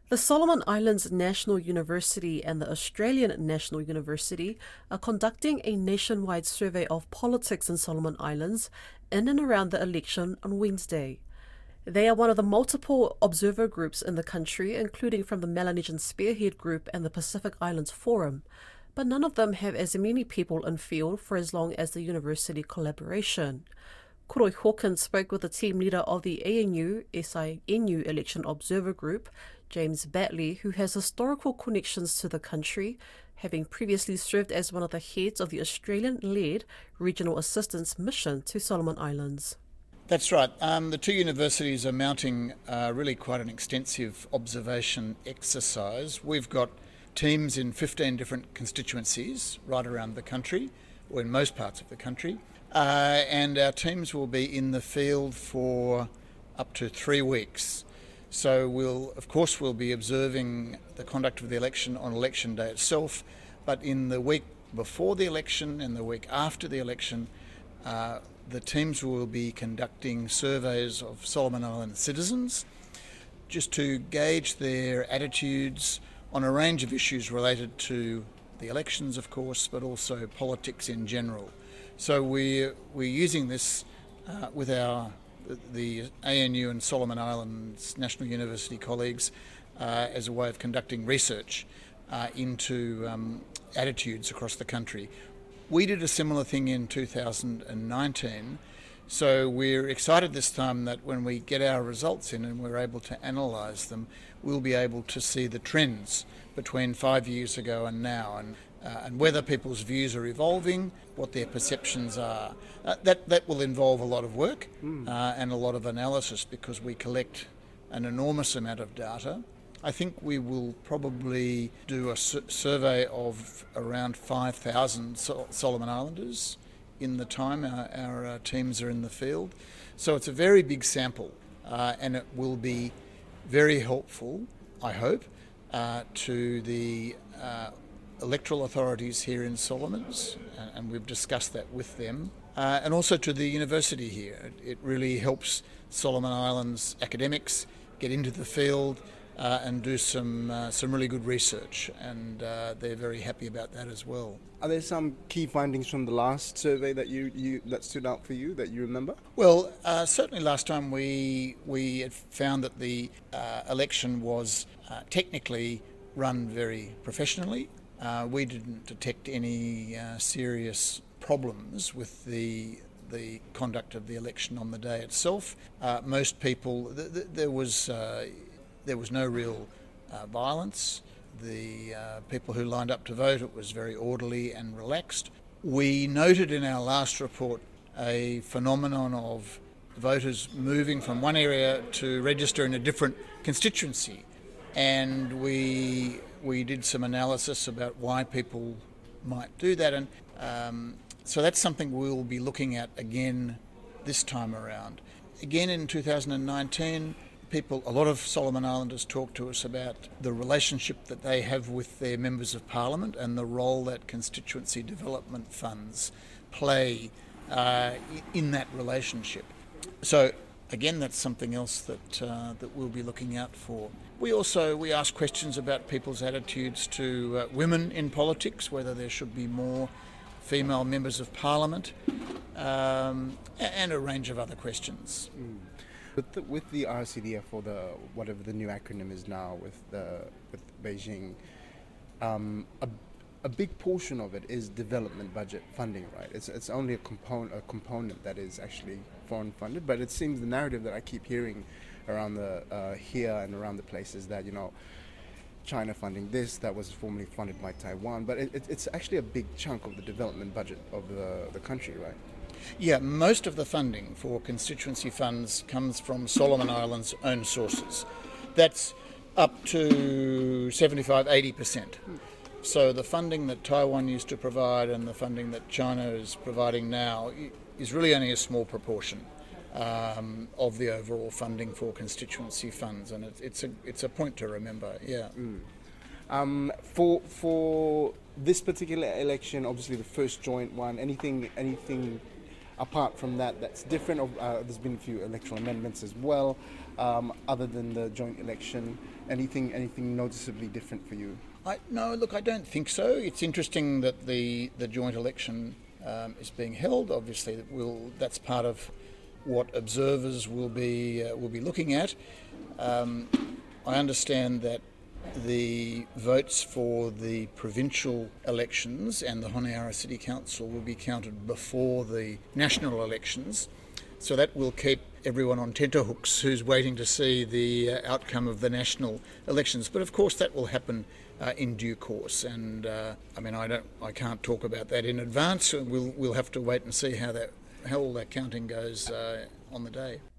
The Solomon Islands National University and the Australian National University are conducting a nationwide survey of politics in Solomon Islands in and around the election on Wednesday. They are one of the multiple observer groups in the country, including from the Melanesian Spearhead Group and the Pacific Islands Forum, but none of them have as many people in field for as long as the university collaboration. Koroi Hawkins spoke with the team leader of the ANU SINU Election Observer Group, James Batley, who has historical connections to the country, having previously served as one of the heads of the Australian-led Regional Assistance Mission to Solomon Islands. That's right. The two universities are mounting really quite an extensive observation exercise. We've got teams in 15 different constituencies right around the country, or in most parts of the country. And our teams will be in the field for up to 3 weeks. So we'll be observing the conduct of the election on election day itself, but in the week before the election and the week after the election, the teams will be conducting surveys of Solomon Island citizens just to gauge their attitudes on a range of issues related to the elections, of course, but also politics in general. So we're using this with the ANU and Solomon Islands National University colleagues as a way of conducting research into attitudes across the country. We did a similar thing in 2019, so we're excited this time that when we get our results in and we're able to analyse them, we'll be able to see the trends between 5 years ago and now, and whether people's views are evolving, what their perceptions are. That will involve a lot of work and a lot of analysis because we collect an enormous amount of data. I think we will probably do a survey of around 5,000 Solomon Islanders in the time our teams are in the field. So it's a very big sample and it will be very helpful, I hope, to the electoral authorities here in Solomons, and we've discussed that with them, and also to the university here. It really helps Solomon Islands academics get into the field and do some really good research, and they're very happy about that as well. Are there some key findings from the last survey that that stood out for you that you remember? Well, certainly last time we had found that the election was technically run very professionally. We didn't detect any serious problems with the conduct of the election on the day itself. Most people, there was no real violence. The people who lined up to vote, it was very orderly and relaxed. We noted in our last report a phenomenon of voters moving from one area to register in a different constituency, and we did some analysis about why people might do that, and so that's something we'll be looking at again this time around. Again in 2019, a lot of Solomon Islanders talk to us about the relationship that they have with their members of parliament and the role that constituency development funds play in that relationship. So again, that's something else that we'll be looking out for. We ask questions about people's attitudes to women in politics, whether there should be more female members of parliament, and a range of other questions. With the RCDF, or whatever the new acronym is now with Beijing, a big portion of it is development budget funding, right? It's only a component that is actually foreign funded, but it seems the narrative that I keep hearing around here and around the place is that China funding this that was formerly funded by Taiwan, but it's actually a big chunk of the development budget of the country, right? Yeah, most of the funding for constituency funds comes from Solomon Islands' own sources. That's up to 75-80%. So the funding that Taiwan used to provide and the funding that China is providing now is really only a small proportion of the overall funding for constituency funds, and it's a point to remember. Yeah. For this particular election, obviously the first joint one, anything apart from that, that's different. There's been a few electoral amendments as well. Other than the joint election, anything noticeably different for you? No, look, I don't think so. It's interesting that the joint election is being held. Obviously, that's part of what observers will be looking at. I understand that the votes for the provincial elections and the Honiara City Council will be counted before the national elections. So that will keep everyone on tenterhooks who's waiting to see the outcome of the national elections. But of course that will happen in due course. And I can't talk about that in advance. We'll have to wait and see how all that counting goes on the day.